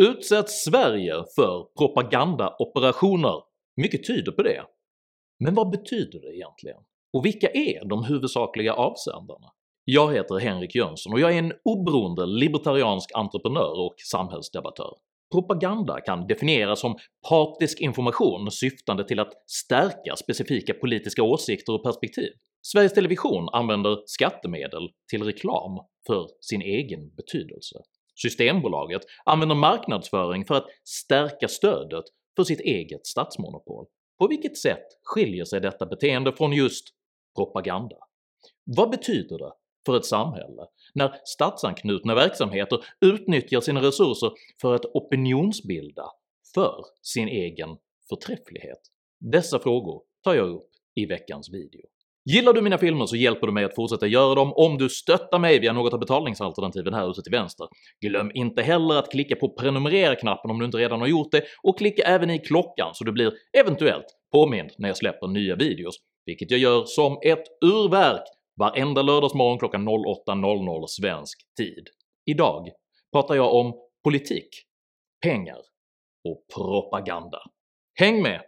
Utsätts Sverige för propagandaoperationer? Mycket tyder på det. Men vad betyder det egentligen? Och vilka är de huvudsakliga avsändarna? Jag heter Henrik Jönsson och jag är en oberoende libertariansk entreprenör och samhällsdebattör. Propaganda kan definieras som partisk information syftande till att stärka specifika politiska åsikter och perspektiv. Sveriges Television använder skattemedel till reklam för sin egen betydelse. Systembolaget använder marknadsföring för att stärka stödet för sitt eget statsmonopol. På vilket sätt skiljer sig detta beteende från just propaganda? Vad betyder det för ett samhälle när statsanknutna verksamheter utnyttjar sina resurser för att opinionsbilda för sin egen förträfflighet? Dessa frågor tar jag upp i veckans video. Gillar du mina filmer så hjälper du mig att fortsätta göra dem om du stöttar mig via något av betalningsalternativen här ute till vänster. Glöm inte heller att klicka på prenumerera-knappen om du inte redan har gjort det, och klicka även i klockan så du blir eventuellt påmind när jag släpper nya videos, vilket jag gör som ett urverk varenda lördagsmorgon klockan 08:00 svensk tid. Idag pratar jag om politik, pengar och propaganda. Häng med!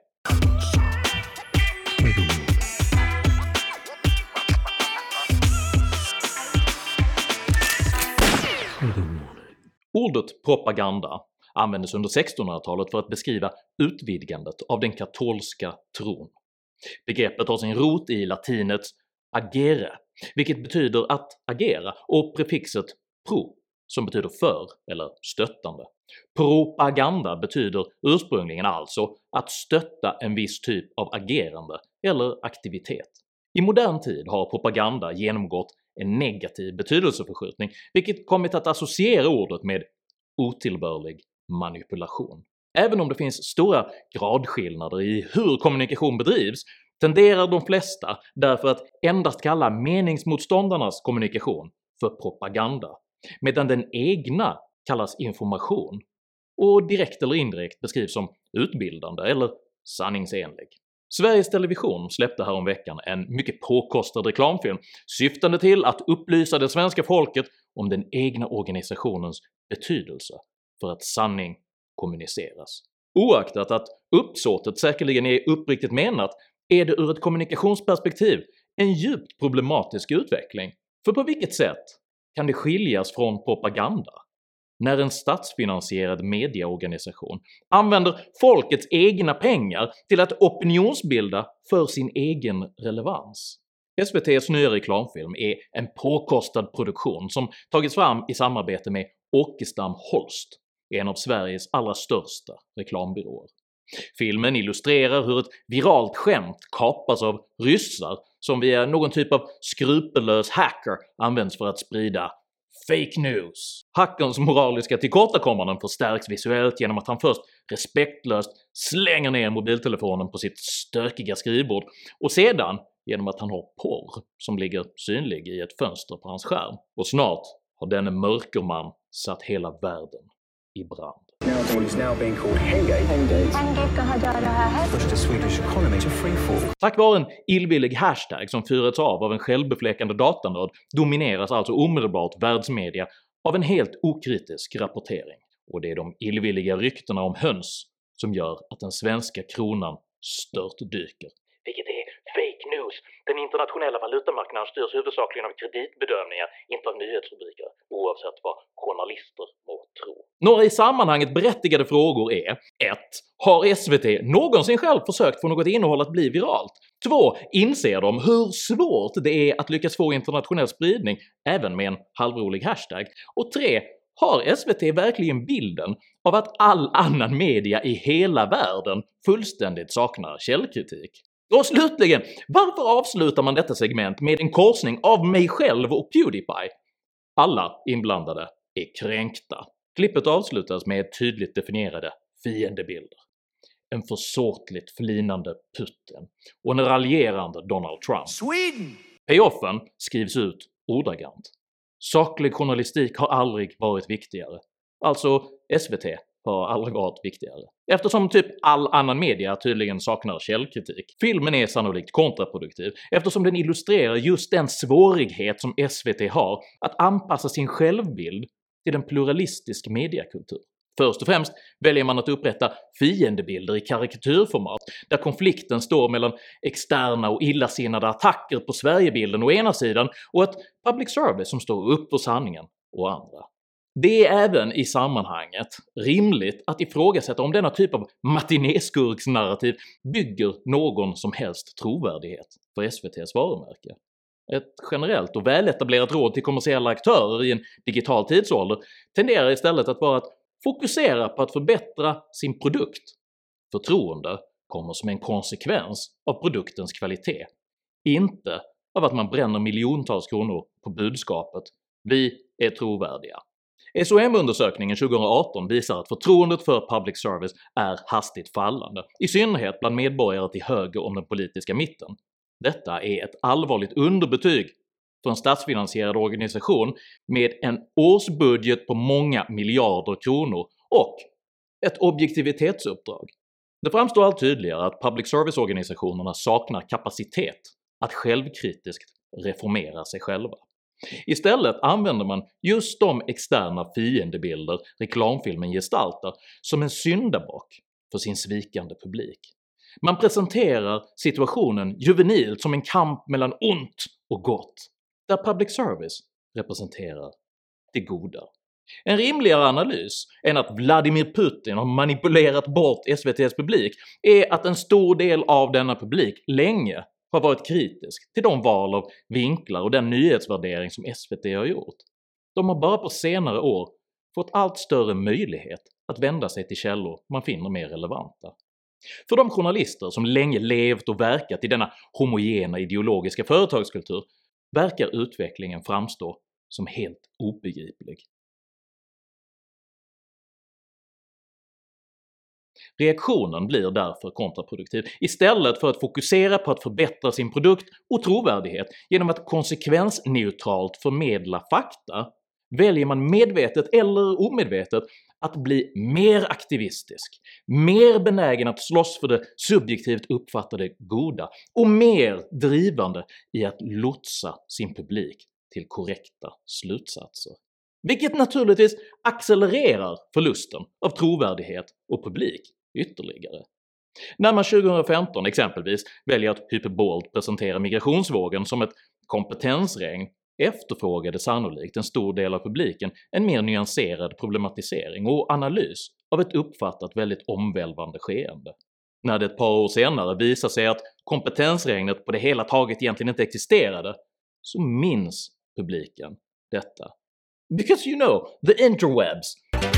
Ordet propaganda användes under 1600-talet för att beskriva utvidgandet av den katolska tron. Begreppet har sin rot i latinets agere, vilket betyder att agera, och prefixet pro, som betyder för eller stöttande. Propaganda betyder ursprungligen alltså att stötta en viss typ av agerande eller aktivitet. I modern tid har propaganda genomgått en negativ betydelseförskjutning, vilket kommit att associera ordet med otillbörlig manipulation. Även om det finns stora gradskillnader i hur kommunikation bedrivs tenderar de flesta därför att endast kalla meningsmotståndarnas kommunikation för propaganda, medan den egna kallas information och direkt eller indirekt beskrivs som utbildande eller sanningsenlig. Sveriges Television släppte häromveckan en mycket påkostad reklamfilm syftande till att upplysa det svenska folket om den egna organisationens betydelse för att sanning kommuniceras. Oaktat att uppsåtet säkerligen är uppriktigt menat är det ur ett kommunikationsperspektiv en djupt problematisk utveckling. För på vilket sätt kan det skiljas från propaganda när en statsfinansierad mediaorganisation använder folkets egna pengar till att opinionsbilda för sin egen relevans? SVT:s nya reklamfilm är en påkostad produktion som tagits fram i samarbete med Åkestam Holst, en av Sveriges allra största reklambyråer. Filmen illustrerar hur ett viralt skämt kapas av ryssar som via någon typ av skrupellös hacker används för att sprida fake news. Hackerns moraliska tillkortakommanden förstärks visuellt genom att han först respektlöst slänger ner mobiltelefonen på sitt stökiga skrivbord och sedan genom att han har porr som ligger synlig i ett fönster på hans skärm. Och snart har denne mörkerman satt hela världen i brand. Tack vare en illvillig hashtag som fyrats av en självbefläckande datanörd domineras alltså omedelbart världsmedia av en helt okritisk rapportering, och det är de illvilliga ryktena om höns som gör att den svenska kronan störtdyker. Vilket är fake news. Den internationella valutamarknaden styrs huvudsakligen av kreditbedömningar, inte av nyhetsrubriker, oavsett vad journalister må tro. Några i sammanhanget berättigade frågor är: 1. Har SVT någonsin själv försökt få något innehåll att bli viralt? 2. Inser de hur svårt det är att lyckas få internationell spridning, även med en halvrolig hashtag? Och 3. Har SVT verkligen bilden av att all annan media i hela världen fullständigt saknar källkritik? Och slutligen, varför avslutar man detta segment med en korsning av mig själv och Pewdiepie? Alla inblandade är kränkta. Klippet avslutas med tydligt definierade fiendebilder. En försåtligt flinande Putin och en raljerande Donald Trump. Sweden! Payoffen skrivs ut ordagrant. Saklig journalistik har aldrig varit viktigare. Alltså SVT har aldrig varit viktigare. Eftersom typ all annan media tydligen saknar källkritik. Filmen är sannolikt kontraproduktiv eftersom den illustrerar just den svårighet som SVT har att anpassa sin självbild till en pluralistisk mediakultur. Först och främst väljer man att upprätta fiendebilder i karikatyrformat, där konflikten står mellan externa och illasinnade attacker på Sverigebilden å ena sidan och ett public service som står upp för sanningen å andra. Det är även i sammanhanget rimligt att ifrågasätta om denna typ av matinéskurksnarrativ bygger någon som helst trovärdighet för SVT:s varumärke. Ett generellt och väletablerat råd till kommersiella aktörer i en digital tidsålder tenderar istället att vara att fokusera på att förbättra sin produkt. Förtroende kommer som en konsekvens av produktens kvalitet, inte av att man bränner miljontals kronor på budskapet “Vi är trovärdiga”. SOM-undersökningen 2018 visar att förtroendet för public service är hastigt fallande, i synnerhet bland medborgare till höger om den politiska mitten. Detta är ett allvarligt underbetyg för en statsfinansierad organisation med en årsbudget på många miljarder kronor och ett objektivitetsuppdrag. Det framstår allt tydligare att public service-organisationerna saknar kapacitet att självkritiskt reformera sig själva. Istället använder man just de externa fiendebilder reklamfilmen gestaltar som en syndabock för sin svikande publik. Man presenterar situationen juvenilt som en kamp mellan ont och gott, där public service representerar det goda. En rimligare analys än att Vladimir Putin har manipulerat bort SVT:s publik är att en stor del av denna publik länge har varit kritisk till de val av vinklar och den nyhetsvärdering som SVT har gjort. De har bara på senare år fått allt större möjlighet att vända sig till källor man finner mer relevanta. För de journalister som länge levt och verkat i denna homogena ideologiska företagskultur verkar utvecklingen framstå som helt obegriplig. Reaktionen blir därför kontraproduktiv. Istället för att fokusera på att förbättra sin produkt och trovärdighet genom att konsekvensneutralt förmedla fakta väljer man medvetet eller omedvetet att bli mer aktivistisk, mer benägen att slåss för det subjektivt uppfattade goda och mer drivande i att lotsa sin publik till korrekta slutsatser. Vilket naturligtvis accelererar förlusten av trovärdighet och publik ytterligare. När man 2015 exempelvis väljer att hyperbolt presentera migrationsvågen som ett kompetensregn efterfrågade sannolikt en stor del av publiken en mer nyanserad problematisering och analys av ett uppfattat väldigt omvälvande skeende. När det ett par år senare visar sig att kompetensregnet på det hela taget egentligen inte existerade, så minns publiken detta. Because you know, the interwebs!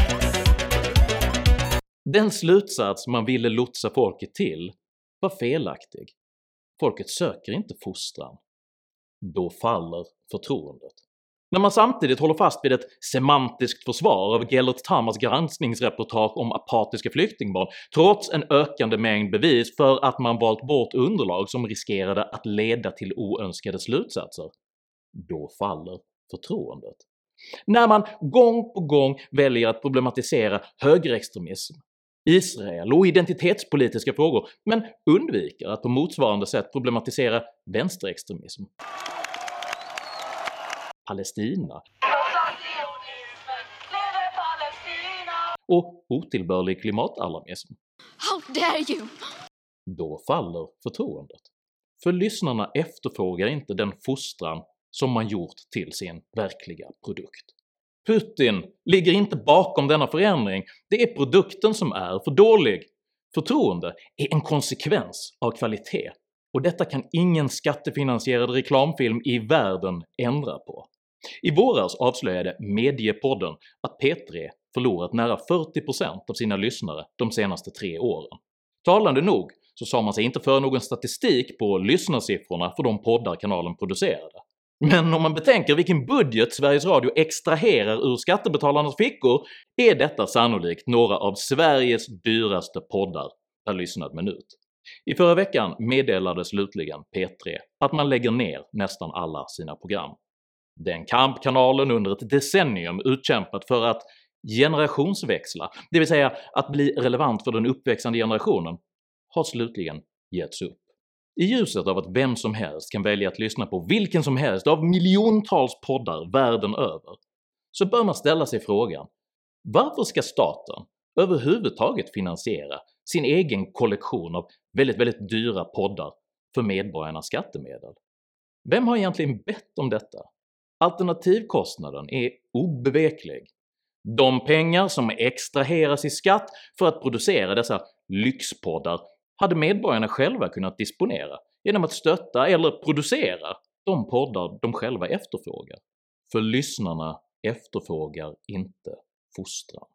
Den slutsats man ville lotsa folket till var felaktig. Folket söker inte fostran. Då faller förtroendet. När man samtidigt håller fast vid ett semantiskt försvar av Gellert Tammars granskningsreportage om apatiska flyktingbarn trots en ökande mängd bevis för att man valt bort underlag som riskerade att leda till oönskade slutsatser, då faller förtroendet. När man gång på gång väljer att problematisera högerextremism, Israel och identitetspolitiska frågor men undviker att på motsvarande sätt problematisera vänsterextremism, Palestina och otillbörlig klimatalarmism. How dare you! Då faller förtroendet. För lyssnarna efterfrågar inte den fostran som man gjort till sin verkliga produkt. Putin ligger inte bakom denna förändring, det är produkten som är för dålig. Förtroende är en konsekvens av kvalitet, och detta kan ingen skattefinansierad reklamfilm i världen ändra på. I våras avslöjade Mediepodden att P3 förlorat nära 40% av sina lyssnare de senaste 3 åren. Talande nog så sa man sig inte för någon statistik på lyssnarsiffrorna för de poddar kanalen producerade. Men om man betänker vilken budget Sveriges Radio extraherar ur skattebetalarnas fickor är detta sannolikt några av Sveriges dyraste poddar per lyssnad minut. I förra veckan meddelade slutligen P3 att man lägger ner nästan alla sina program. Den kampkanalen under ett decennium utkämpat för att generationsväxla, det vill säga att bli relevant för den uppväxande generationen, har slutligen getts upp. I ljuset av att vem som helst kan välja att lyssna på vilken som helst av miljontals poddar världen över, så bör man ställa sig frågan: Varför ska staten överhuvudtaget finansiera sin egen kollektion av väldigt dyra poddar för medborgarnas skattemedel? Vem har egentligen bett om detta? Alternativkostnaden är obeveklig. De pengar som extraheras i skatt för att producera dessa lyxpoddar hade medborgarna själva kunnat disponera genom att stötta eller producera de poddar de själva efterfrågar. För lyssnarna efterfrågar inte fostran.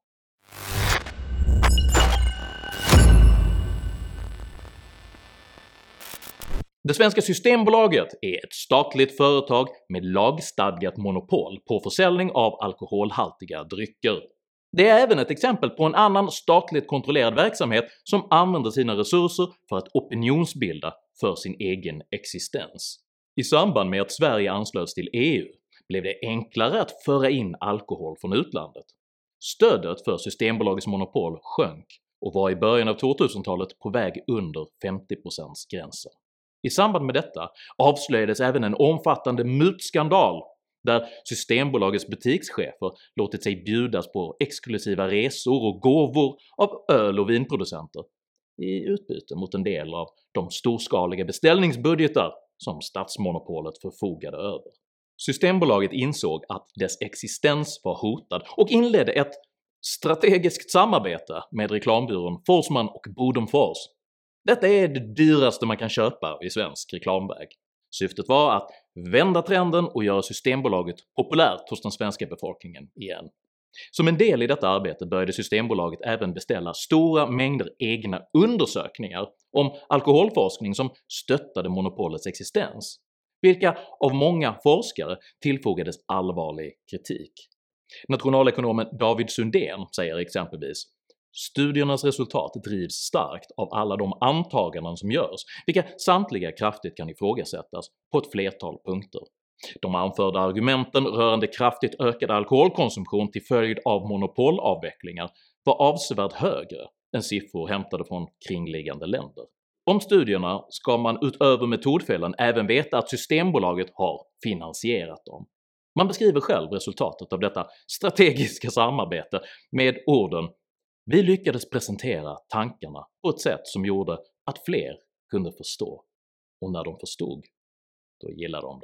Det svenska Systembolaget är ett statligt företag med lagstadgat monopol på försäljning av alkoholhaltiga drycker. Det är även ett exempel på en annan statligt kontrollerad verksamhet som använder sina resurser för att opinionsbilda för sin egen existens. I samband med att Sverige anslöts till EU blev det enklare att föra in alkohol från utlandet. Stödet för Systembolagets monopol sjönk och var i början av 2000-talet på väg under 50%-gränsen. I samband med detta avslöjades även en omfattande mutskandal där Systembolagets butikschefer låtit sig bjudas på exklusiva resor och gåvor av öl- och vinproducenter i utbyte mot en del av de storskaliga beställningsbudgetar som statsmonopolet förfogade över. Systembolaget insåg att dess existens var hotad och inledde ett strategiskt samarbete med reklambyrån Forsman och Bodenfors. Detta är det dyraste man kan köpa i svensk reklamväg. Syftet var att vända trenden och göra Systembolaget populärt hos den svenska befolkningen igen. Som en del i detta arbete började Systembolaget även beställa stora mängder egna undersökningar om alkoholforskning som stöttade monopolets existens, vilka av många forskare tillfogades allvarlig kritik. Nationalekonomen David Sundén säger exempelvis: “Studiernas resultat drivs starkt av alla de antaganden som görs, vilka samtliga kraftigt kan ifrågasättas på ett flertal punkter. De anförda argumenten rörande kraftigt ökad alkoholkonsumtion till följd av monopolavvecklingar var avsevärt högre än siffror hämtade från kringliggande länder. Om studierna ska man utöver metodfelen även veta att Systembolaget har finansierat dem.” Man beskriver själv resultatet av detta strategiska samarbete med orden “Vi lyckades presentera tankarna på ett sätt som gjorde att fler kunde förstå, och när de förstod, då gillade de det.”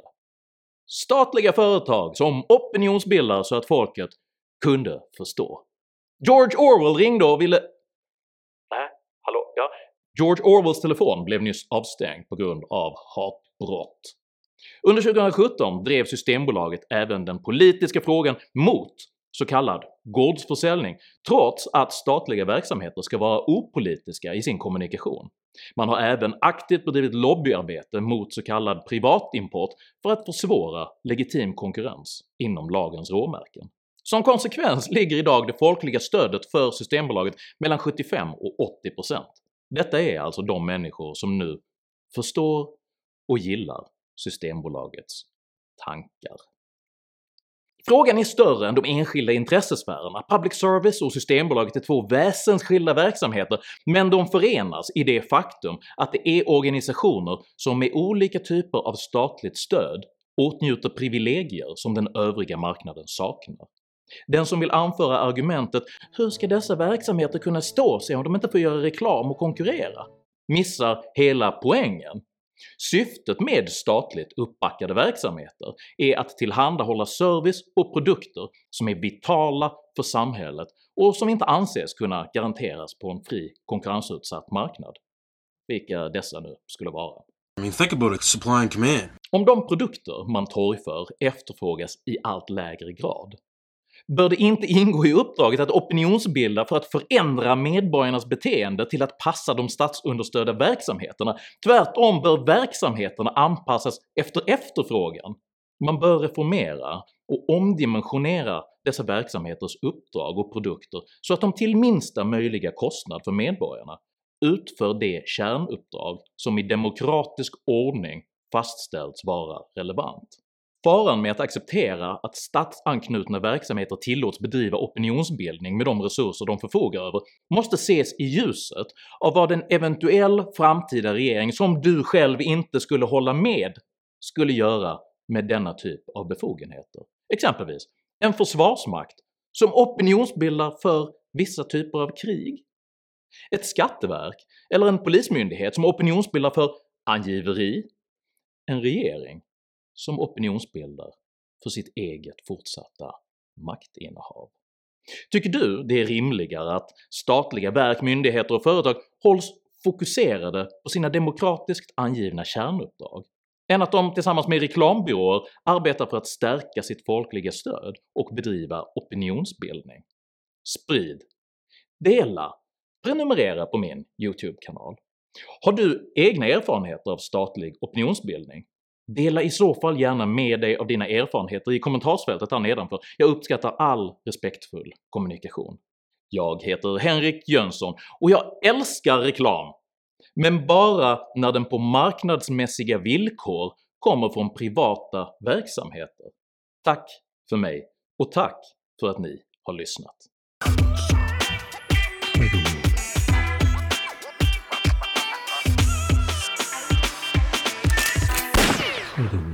Statliga företag som opinionsbildar så att folket kunde förstå. George Orwell ringde och ville... Hallå? Ja? George Orwells telefon blev nyss avstängd på grund av hatbrott. Under 2017 drev Systembolaget även den politiska frågan mot så kallad gårdsförsäljning, trots att statliga verksamheter ska vara opolitiska i sin kommunikation. Man har även aktivt bedrivit lobbyarbete mot så kallad privatimport för att försvåra legitim konkurrens inom lagens råmärken. Som konsekvens ligger idag det folkliga stödet för Systembolaget mellan 75% och 80%. Detta är alltså de människor som nu förstår och gillar Systembolagets tankar. Frågan är större än de enskilda intressesfärerna. Public service och Systembolaget är två väsensskilda verksamheter, men de förenas i det faktum att det är organisationer som med olika typer av statligt stöd åtnjuter privilegier som den övriga marknaden saknar. Den som vill anföra argumentet “hur ska dessa verksamheter kunna stå sig om de inte får göra reklam och konkurrera?” missar hela poängen. Syftet med statligt uppbackade verksamheter är att tillhandahålla service och produkter som är vitala för samhället och som inte anses kunna garanteras på en fri konkurrensutsatt marknad. Vilka dessa nu skulle vara. Think about it, supply and command. Om de produkter man torgför efterfrågas i allt lägre grad, bör det inte ingå i uppdraget att opinionsbilda för att förändra medborgarnas beteende till att passa de statsunderstödda verksamheterna. Tvärtom bör verksamheterna anpassas efter efterfrågan. Man bör reformera och omdimensionera dessa verksamheters uppdrag och produkter så att de till minsta möjliga kostnad för medborgarna utför det kärnuppdrag som i demokratisk ordning fastställts vara relevant. Faran med att acceptera att statsanknutna verksamheter tillåts bedriva opinionsbildning med de resurser de förfogar över måste ses i ljuset av vad en eventuell framtida regering som du själv inte skulle hålla med skulle göra med denna typ av befogenheter. Exempelvis en försvarsmakt som opinionsbildar för vissa typer av krig? Ett skatteverk eller en polismyndighet som opinionsbildar för angiveri? En regering som opinionsbildar för sitt eget fortsatta maktinnehav? Tycker du det är rimligare att statliga verk, myndigheter och företag hålls fokuserade på sina demokratiskt angivna kärnuppdrag än att de tillsammans med reklambyråer arbetar för att stärka sitt folkliga stöd och bedriva opinionsbildning? Sprid, dela, prenumerera på min YouTube-kanal. Har du egna erfarenheter av statlig opinionsbildning? Dela i så fall gärna med dig av dina erfarenheter i kommentarsfältet här nedanför. Jag uppskattar all respektfull kommunikation. Jag heter Henrik Jönsson och jag älskar reklam, men bara när den på marknadsmässiga villkor kommer från privata verksamheter. Tack för mig och tack för att ni har lyssnat.